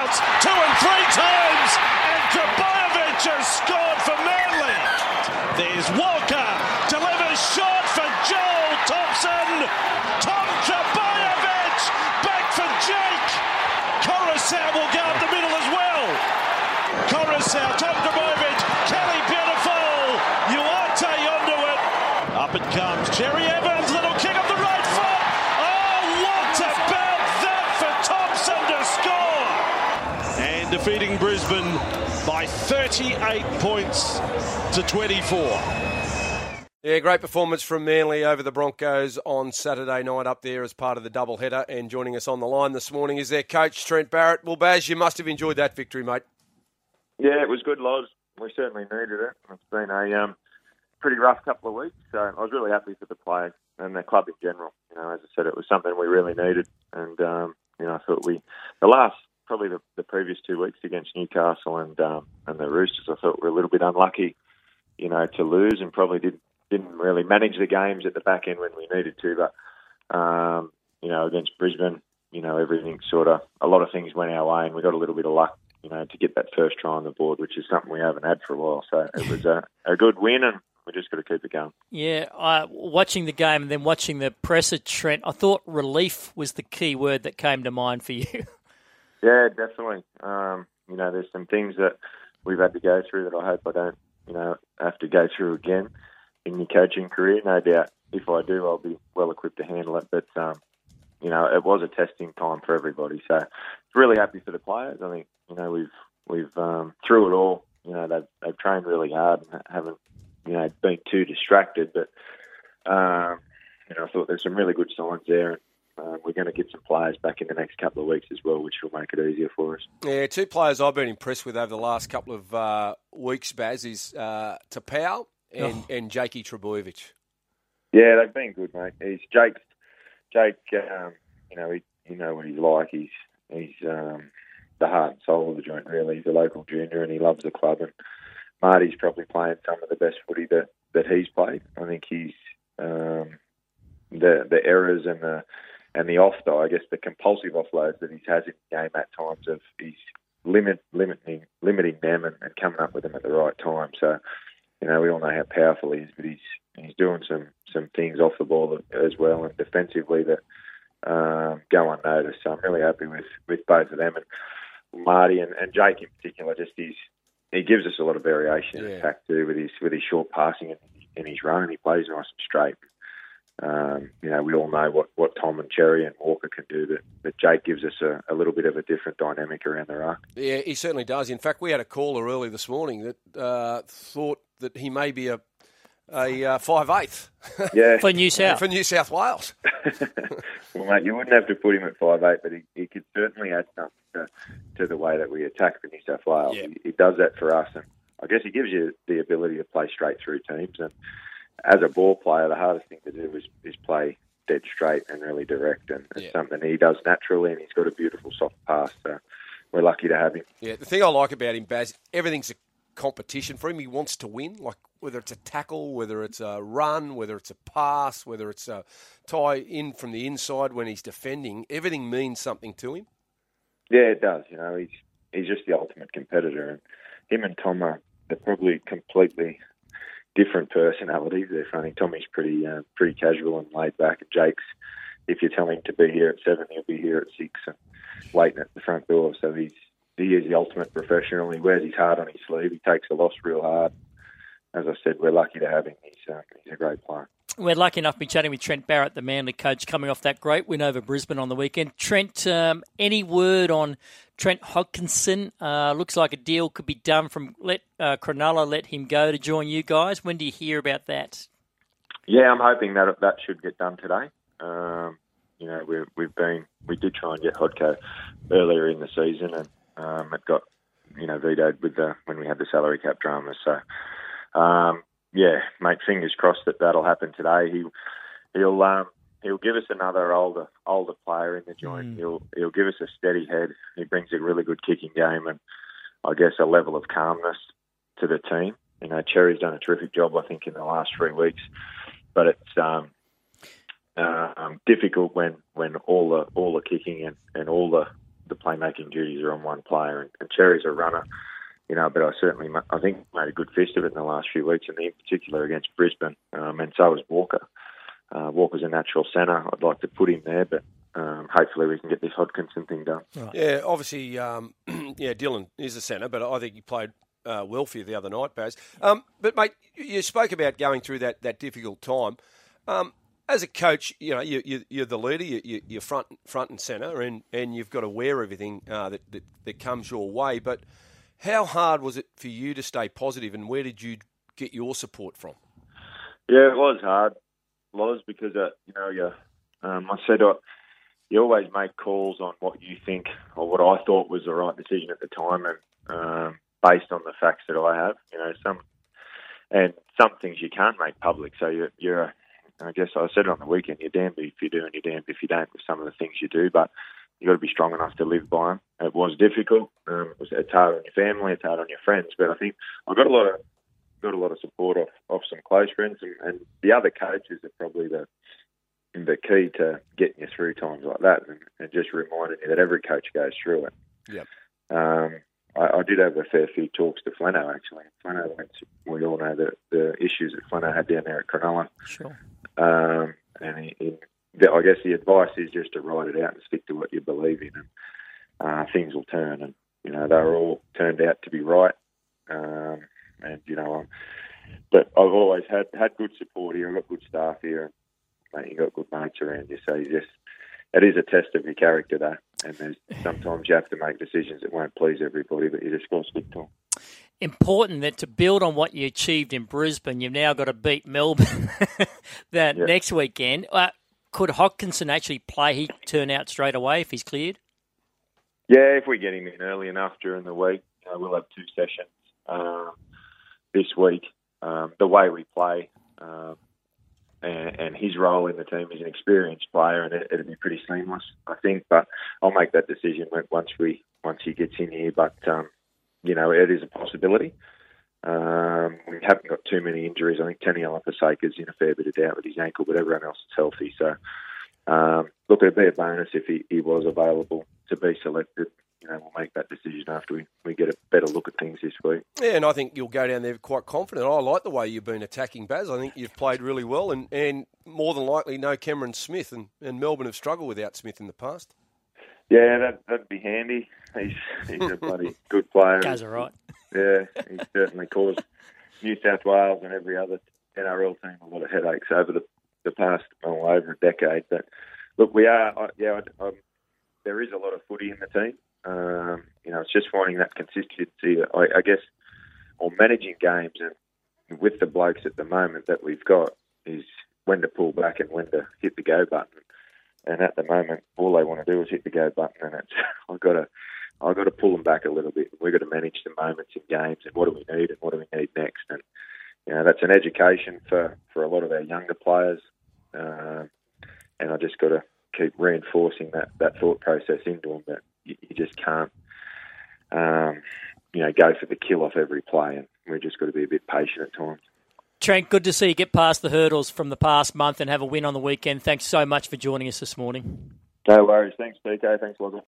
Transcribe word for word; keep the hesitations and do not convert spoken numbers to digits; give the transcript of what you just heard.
shots two and three times, and Trbojevic has scored for Manly. There's Walker, delivers short for Joel Thompson. Tom Trbojevic, back for Jake. Coruscant will go up the middle as well. Coruscant, Tom Trbojevic, Kelly beautiful. Uarte onto it. Up it comes, Jerry Evans, little kick up the right foot. Oh, what about that for Thompson to score? And defeating Brisbane by thirty-eight points to twenty-four. Yeah, great performance from Manly over the Broncos on Saturday night up there as part of the doubleheader. And joining us on the line this morning is their coach, Trent Barrett. Well, Baz, you must have enjoyed that victory, mate. Yeah, it was good, Loz. We certainly needed it. It's been a um, pretty rough couple of weeks, so I was really happy for the players and the club in general. You know, as I said, it was something we really needed, and um, you know, I thought we the last probably the, the previous two weeks against Newcastle and um, and the Roosters, I thought we were a little bit unlucky, you know, to lose, and probably didn't didn't really manage the games at the back end when we needed to. But um, you know, against Brisbane, you know, everything sort of a lot of things went our way, and we got a little bit of luck, you know, to get that first try on the board, which is something we haven't had for a while. So it was a, a good win, and we just got to keep it going. Yeah, uh, watching the game and then watching the presser, Trent, I thought relief was the key word that came to mind for you. Yeah, definitely. Um, you know, there's some things that we've had to go through that I hope I don't, you know, have to go through again in your coaching career. No doubt, if I do, I'll be well equipped to handle it. But um, you know, it was a testing time for everybody. So really happy for the players. I think, you know, we've we've um, through it all, you know, they've they've trained really hard and haven't, you know, been too distracted. But um, you know, I thought there's some really good signs there. Uh, we're going to get some players back in the next couple of weeks as well, which will make it easier for us. Yeah, two players I've been impressed with over the last couple of uh, weeks, Baz, is uh, Tapau and, oh. and Jakey Trbojevic. Yeah, they've been good, mate. He's Jake. Jake, um, you know, he, you know what he's like. He's he's um, the heart and soul of the joint, really. He's a local junior and he loves the club. And Marty's probably playing some of the best footy that, that he's played. I think he's um, the the errors and the and the off, though, I guess the compulsive offloads that he has in the game at times of he's limit limiting limiting them and, and coming up with them at the right time. So, you know, we all know how powerful he is, but he's he's doing some, some things off the ball as well and defensively that um, go unnoticed. So I'm really happy with, with both of them. And Marty and, and Jake in particular, just he's, he gives us a lot of variation yeah. in attack too with his with his short passing and, and his run, and he plays nice and straight. Um, you know, we all know what, what Tom and Cherry and Walker can do, but, but Jake gives us a, a little bit of a different dynamic around the ruck. Yeah, he certainly does. In fact, we had a caller early this morning that uh, thought that he may be a a uh, five eighth yeah. for New South for New South Wales. Well, mate, you wouldn't have to put him at five eight, but he, he could certainly add something to, to the way that we attack for New South Wales. Yeah. He, he does that for us, and I guess he gives you the ability to play straight through teams. And as a ball player, the hardest thing to do is, is play dead straight and really direct, and it's yeah. something he does naturally, and he's got a beautiful soft pass, so we're lucky to have him. Yeah, the thing I like about him, Baz, everything's a competition for him. He wants to win, like whether it's a tackle, whether it's a run, whether it's a pass, whether it's a tie in from the inside when he's defending. Everything means something to him. Yeah, it does. You know, he's he's just the ultimate competitor, and him and Tom are they're probably completely different personalities. They're funny. Tommy's pretty uh, pretty casual and laid back, and Jake's, if you tell him to be here at seven, he'll be here at six and waiting at the front door. So he's he is the ultimate professional. He wears his heart on his sleeve. He takes the loss real hard. As I said, we're lucky to have him. He's, uh, he's a great player. We're lucky enough to be chatting with Trent Barrett, the Manly coach, coming off that great win over Brisbane on the weekend. Trent, um, any word on Trent Hodkinson? Uh, looks like a deal could be done from let uh, Cronulla let him go to join you guys. When do you hear about that? Yeah, I'm hoping that that should get done today. Um, you know, we've, we've been we did try and get Hodko earlier in the season, and um, it got you know vetoed with the when we had the salary cap drama. So. Um, yeah, mate, fingers crossed that that'll happen today. He, he'll um, he'll give us another older older player in the joint. Mm. He'll he'll give us a steady head. He brings a really good kicking game and I guess a level of calmness to the team. You know, Cherry's done a terrific job, I think, in the last three weeks. But it's um, uh, um, difficult when, when all the all the kicking and, and all the the playmaking duties are on one player, and, and Cherry's a runner, you know. But I certainly, I think, made a good fist of it in the last few weeks, and in particular against Brisbane, um, and so was Walker. Uh, Walker's a natural centre. I'd like to put him there, but um, hopefully we can get this Hodkinson thing done. Right. Yeah, obviously, um, yeah, Dylan is a centre, but I think he played uh, well for you the other night, Baz. Um, but, mate, you spoke about going through that, that difficult time. Um, as a coach, you know, you, you, you're the leader, you, you're front front and centre, and, and you've got to wear everything uh, that, that, that comes your way. But how hard was it for you to stay positive, and where did you get your support from? Yeah, it was hard. It was because, uh, you know, you, um, I said uh, you always make calls on what you think or what I thought was the right decision at the time, and um, based on the facts that I have, you know, some and some things you can't make public. So you're, you're I guess I said it on the weekend, you're damned if you do and you're damned if you don't with some of the things you do, but you've got to be strong enough to live by them. It was difficult. Um, it was, it's hard on your family, it's hard on your friends, but I think I got a lot of got a lot of support off, off some close friends, and, and the other coaches are probably the the key to getting you through times like that, and, and just reminding you that every coach goes through it. Yep. Um, I, I did have a fair few talks to Flano, actually. Flano, we all know the, the issues that Flano had down there at Cronulla. Sure. Um, and he, he, I guess the advice is just to write it out and stick to what you believe in, and uh, things will turn. And, you know, they were all turned out to be right. Um, and, you know, um, but I've always had, had good support here. I've got good staff here. And, mate, you've got good mates around you. So you just, it is a test of your character, though. And there's, sometimes you have to make decisions that won't please everybody, but you just got to stick to them. Important that to build on what you achieved in Brisbane, you've now got to beat Melbourne that Yep. next weekend. Uh, could Hodkinson actually play? He turn out straight away if he's cleared? Yeah, if we get him in early enough during the week, you know, we'll have two sessions um, this week. Um, the way we play um, and, and his role in the team, he's an experienced player, and it, it'll be pretty seamless, I think. But I'll make that decision once we once he gets in here. But um, you know, it is a possibility. Um, we haven't got too many injuries. I think Taniela Paseka's in a fair bit of doubt with his ankle, but everyone else is healthy. So, um, look, it'd be a bonus if he, he was available to be selected. You know, we'll make that decision after we, we get a better look at things this week. Yeah, and I think you'll go down there quite confident. I like the way you've been attacking, Baz. I think you've played really well, and, and more than likely no Cameron Smith, and, and Melbourne have struggled without Smith in the past. Yeah, that, that'd be handy. He's, he's a bloody good player. Guys are right. Yeah, he's certainly caused New South Wales and every other N R L team a lot of headaches over the, the past, well, over a decade. But look, we are, I, yeah, I, I, there is a lot of footy in the team. Um, you know, it's just finding that consistency, I, I guess, or managing games, and with the blokes at the moment that we've got, is when to pull back and when to hit the go button. And at the moment, all they want to do is hit the go button, and it's I've got to I've got to pull them back a little bit. We've got to manage the moments in games, and what do we need, and what do we need next. And you know, that's an education for, for a lot of our younger players. Uh, and I just got to keep reinforcing that, that thought process into them, that you, you just can't, um, you know, go for the kill off every play, and we've just got to be a bit patient at times. Trent, good to see you get past the hurdles from the past month and have a win on the weekend. Thanks so much for joining us this morning. No worries. Thanks, P K. Thanks, Logan.